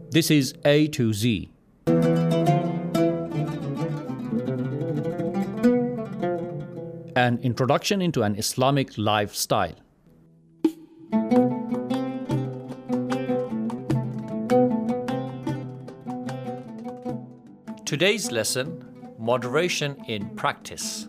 This is A to Z. An introduction into an Islamic lifestyle. Today's lesson, moderation in practice.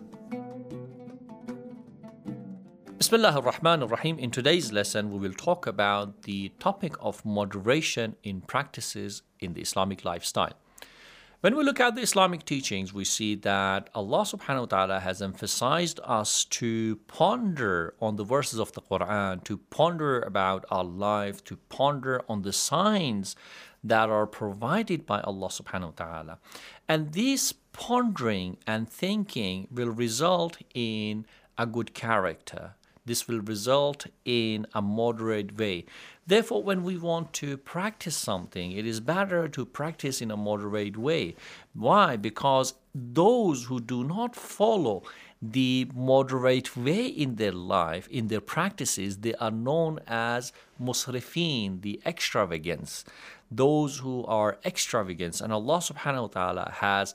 Bismillah ar-Rahman ar-Rahim. In today's lesson, we will talk about the topic of moderation in practices in the Islamic lifestyle. When we look at the Islamic teachings, we see that Allah subhanahu wa ta'ala has emphasized us to ponder on the verses of the Quran, to ponder about our life, to ponder on the signs that are provided by Allah subhanahu wa ta'ala. And this pondering and thinking will result in a good character. This will result in a moderate way. Therefore, when we want to practice something, it is better to practice in a moderate way. Why? Because those who do not follow the moderate way in their life, in their practices, they are known as musrifin, the extravagance. Those who are extravagant. And Allah subhanahu wa ta'ala has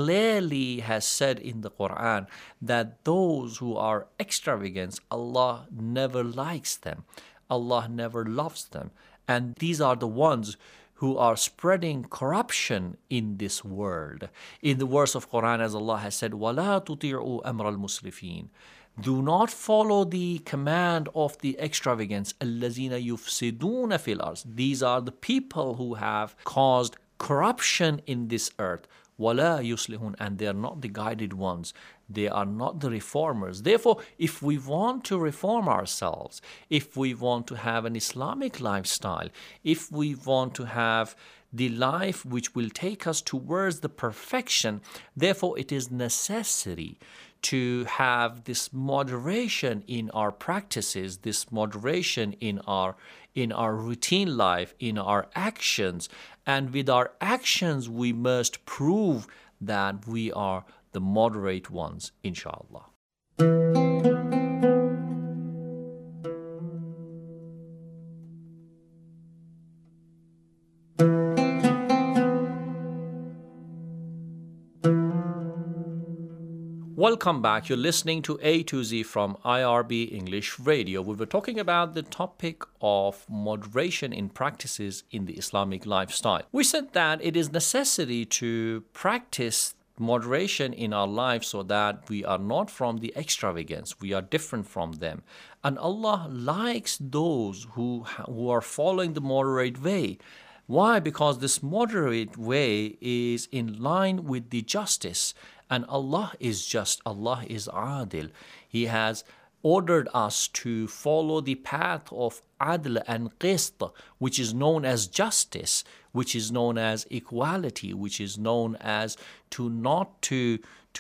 said in the Quran that those who are extravagant, Allah never likes them. Allah never loves them. And these are the ones who are spreading corruption in this world. In the verse of Quran, as Allah has said, وَلَا تُطِيعُوا أَمْرَ الْمُسْرِفِينَ. Do not follow the command of the extravagance. الَّذِينَ يُفْسِدُونَ فِي الْأَرْضِ. These are the people who have caused corruption in this earth. وَلَا يُصْلِحُونَ. And they are not the guided ones. They are not the reformers. Therefore, if we want to reform ourselves, if we want to have an Islamic lifestyle, if we want to have the life which will take us towards the perfection, therefore it is necessary to have this moderation in our practices, this moderation in our routine life, in our actions. And with our actions, we must prove that we are the moderate ones, inshallah. Welcome back. You're listening to A to Z from IRB English Radio. We were talking about the topic of moderation in practices in the Islamic lifestyle. We said that it is necessary to practice moderation in our life so that we are not from the extravagance. We are different from them. And Allah likes those who are following the moderate way. Why? Because this moderate way is in line with the justice. And Allah is just, Allah is adil. He has ordered us to follow the path of adl and qist, which is known as justice, which is known as equality, which is known as not to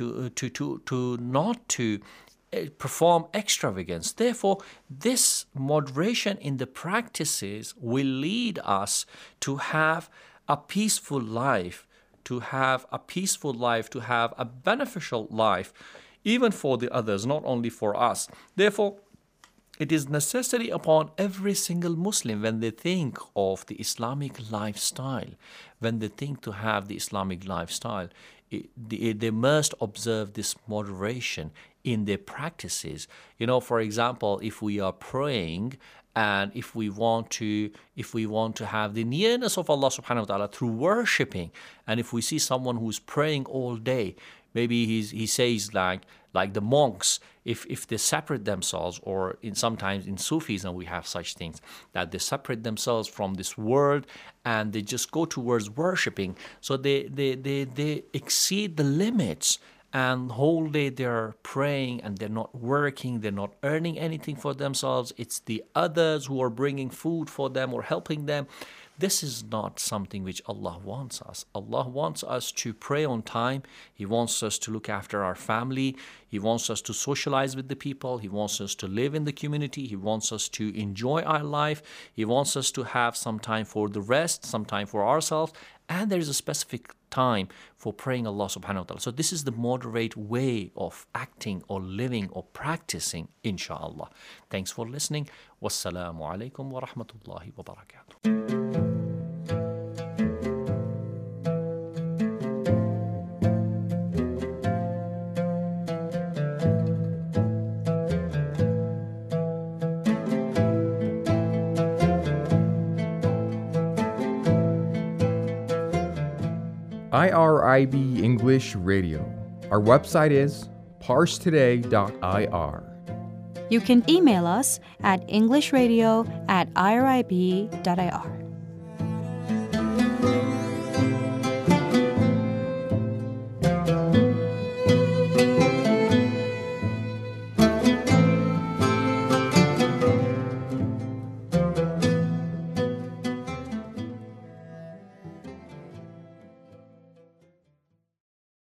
perform extravagance. Therefore, this moderation in the practices will lead us to have a peaceful life, to have a beneficial life, even for the others, not only for us. Therefore, it is necessary upon every single Muslim, when they think of the Islamic lifestyle, when they think to have the Islamic lifestyle, they must observe this moderation in their practices. For example, if we are praying, and if we want to have the nearness of Allah subhanahu wa ta'ala through worshipping, and if we see someone who's praying all day, maybe he says like the monks, if they separate themselves, or sometimes in Sufism we have such things, that they separate themselves from this world and they just go towards worshipping. So they exceed the limits. And whole day they're praying and they're not working, they're not earning anything for themselves. It's the others who are bringing food for them or helping them. This is not something which Allah wants us. Allah wants us to pray on time. He wants us to look after our family. He wants us to socialize with the people. He wants us to live in the community. He wants us to enjoy our life. He wants us to have some time for the rest, some time for ourselves. And there is a specific time for praying Allah subhanahu wa ta'ala. So this is the moderate way of acting or living or practicing, inshallah. Thanks for listening. Wassalamu alaikum wa rahmatullahi wa barakatuh. IRIB English Radio. Our website is parsetoday.ir. You can email us at englishradio@irib.ir.